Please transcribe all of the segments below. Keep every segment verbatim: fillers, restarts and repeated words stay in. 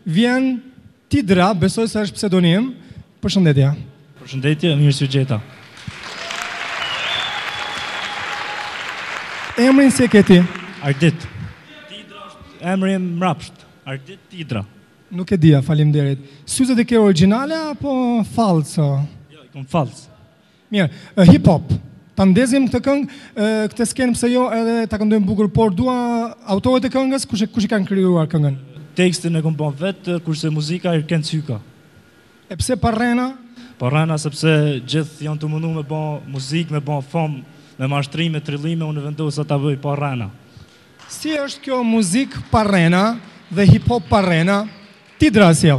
Vjen Tidra, besoj se është pseudonim. Përshëndetje. Përshëndetje, mirë se u gjeta. Emrin si e ke ti? Ardit. Tidra është emri im mrapsht. Ardit Tidra. Nuk e dia, faleminderit. Syzet e ke origjinale apo falso? Jo, i kom fals. Mirë, uh, hip hop. Ta ndezim këtë këngë, uh, këtë skenë pse jo edhe ta këndojmë bukur, por dua autorët e këngës, kush e kush i kanë krijuar këngën? Tekstin e kom bën vetë, kurse muzika Erken Cyka. E pse Parrena? Parrena sepse gjithë janë të mundu me bën muzikë, me bën fam, me mashtrime, trillime, unë vendosa ta bëj Parrena. Si është kjo muzikë Parrena dhe hip hop Parrena? Tidra sjell.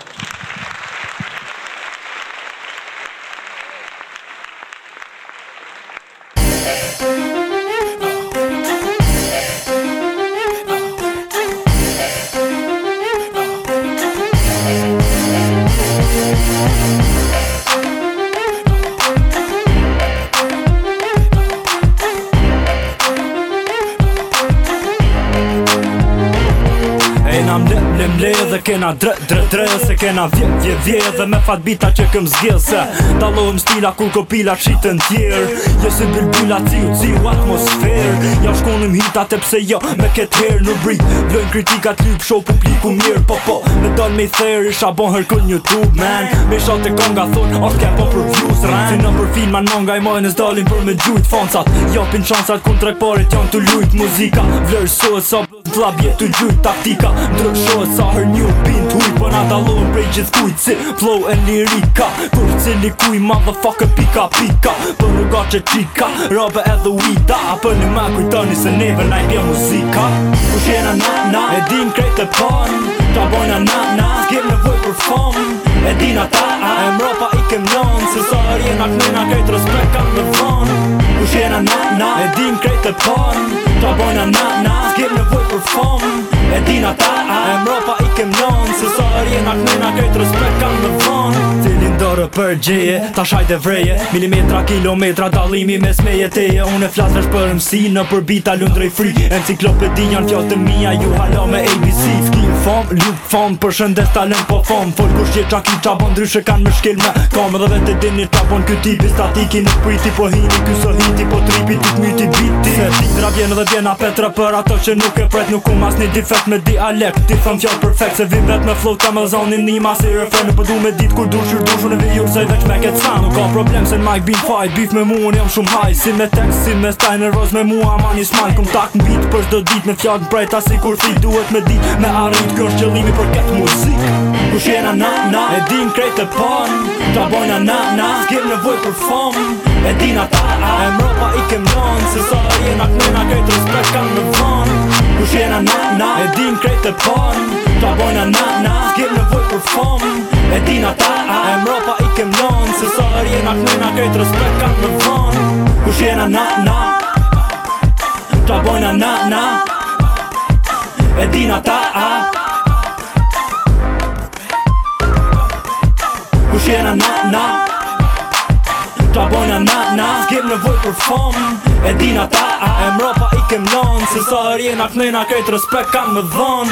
Le dhe kena dre, dre, dre Se kena vje, vje, vje Dhe me fat bita që këm zgjell Se dalohem stila kur kopila qitën tjerë Jo se bilbila ciu, ciu atmosfer Ja shkonim hitat e pse jo Me ket herë në brit Vlojnë kritikat lyp, show publiku mirë Po po, me dal me i therë Isha bon herkull një YouTube, man Me shot e konga thonë, off cap po për views, ran Si në për filman manga i majnës dalin për me gjujt Foncat, jopin qansat kun trekparit janë të lujt Muzika, vlerësohet sa blab jetu gjujt Taktika, ndryshohet sa her new pin t'huj Po na dalohen prej gjithë kujt si flow e lirika Kur cili kuj motherfucker pika pika Për rruga që qika, robe edhe uida Për një me kujtoni se neve na i bje muzika Kush jena na na, e din krejt e pan Ta bojna na na, s'kem nevoj për fam E dina ta a, e mropa i kem lon Se sa her jena knena krejt respekt kam në van Kush jena na na, e din krejt e pan Ta bojna na na, s'kem nevoj për fam E dina ta a, e mropa i kem lon Se sa her jena knena krejt respekt kam në van Cilin dërë për gjeje, ta shajt e vreje Milimetra, kilometra, dalimi mes meje teje Unë e flas vesh për mësi, në përbita lundrej fri Enciklopedi janë fjallë të mija, ju hala me A B C Skim fam, lup fam, për shëndes talent po fam Folk kur shje qaki qabon, dryshe kanë më shkel me Kam edhe vete dini qabon, kjo tipi statiki Nuk priti po hini, kjo so hiti po tripi Tit myti biti Se Tidra vjen dhe vjen a petra për ato që nuk e pret Nuk um as një defekt me dialekt Ti thëm fjall perfekt, se vim vet me flow ta me zonin Nima si refren, nuk përdu me dit kur du shur du shun e vijur Se veç me ket sa, nuk ka problem se n'majk bin fight Beef me mu, unë jam shumë haj, si me tekst, si me staj Nervoz me mu, ama një smajl Kum tak n'bit për shdo dit me fjall n'brejta Si kur thik duhet me dit, me arrit kjo është qëllimi për ket muzik Kush jena na na, e din krejt e pan Ta bojna na na, s'kem nevoj për fam E dina ta a, e mropa i kem lon Se sa jena knena krejt respekt kam në van Kush jena na na, e din krejt e pan Ta bojna na na, s'kem nevoj për fam E dina ta a, e mropa i kem lon Se sa jena knena krejt respekt kam në van Kush jena na na Ta bojna na na E dina ta a Kush jena na na Ta bojna na na S'kem nevoj për fam E dina ta a E mropa i kem lon Se sa her jena knena krejt respekt kam me dhan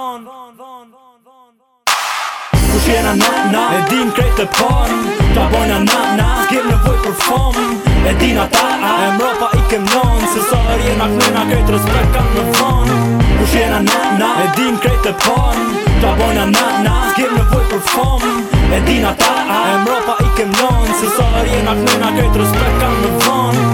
Kush jena na na E din krejt e pan Ta bojna na na S'kem nevoj për fam E dina ta a E mropa i kem lon Se sa her jena knena krejt respekt kam me dhan Kush jena na na E din krejt e pan Ta bojna na na S'kem nevoj për fam E dina ta a E mropa i kem lon Se sa her jena knena krejt respekt kam me dhan